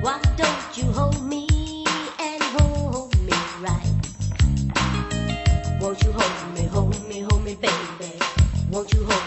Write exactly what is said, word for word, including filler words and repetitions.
Why don't you hold me and hold me right? Won't you hold me, hold me, hold me, baby? Won't you hold